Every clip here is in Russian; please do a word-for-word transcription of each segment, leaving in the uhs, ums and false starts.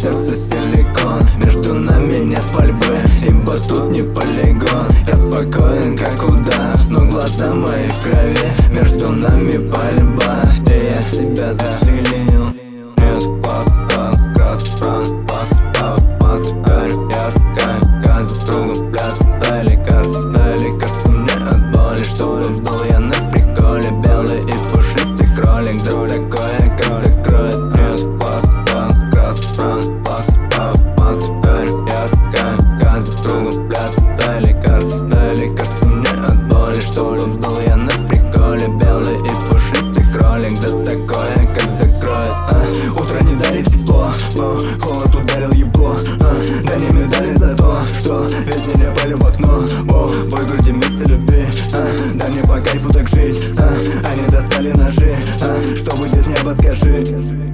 сердце силикон. Между нами нет пальбы, ибо тут не полигон. Я спокоен, как удав, но глаза мои в крови. Между нами пальба, и я тебя застрелил. Нет, класс, крас, пран, пас, маск, гарь, яска, газы, кругом пляс. Дай лекарство, дай лекарство мне от боли, чтобы был я на приколе. Белый и пушистый кролик, да такое, когда кроет. Нет, класс, крас, пран, пас, маск, гарь, яска, газы, кругом пляс. Дай лекарство, дай лекарство мне от боли, чтобы был я на приколе. Белый и пушистый кролик, да такое, когда кроет. а, Утро не дарит тепло, но холод ударил ебло. а, Да не медали за то, что весь день я палю в окно. О, бой в груди вместе любви, а, да мне по кайфу так жить. а, Они достали ножи, а, что будет небо, скажи.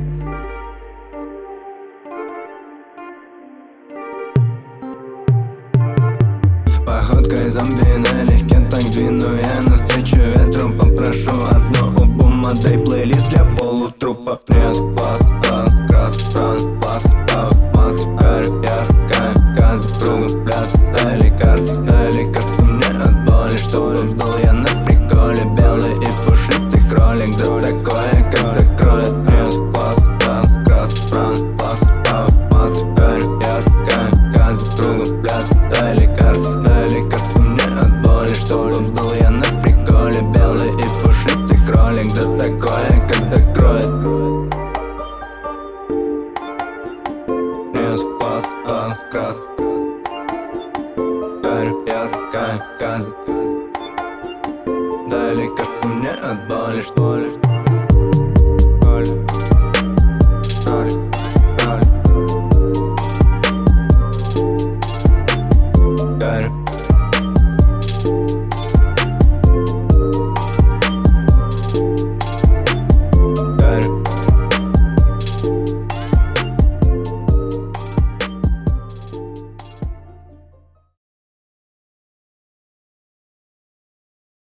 Походкой зомби налегке так двину я навстречу ветру. Попрошу одну обу, модель плейлист для полутрупа. Нет, класс, крас, пран, пас, маск, гарь, яска, газы, кругом пляс. Дай лекарство, дай лекарство мне от боли, чтобы был я на приколе. Белый и пушистый кролик, да такое, когда кроет. Нет, класс, крас, пран, пас, маск, гарь, яска, газы, кругом пляс. Дай лекарство, дай лекарство мне от боли, чтобы был я на приколе. Белый и пушистый кролик, да такое, когда кроет. Нет, класс, крас, гарь, яска, газы. Дай лекарство мне от боли, что ли? Боли, боли.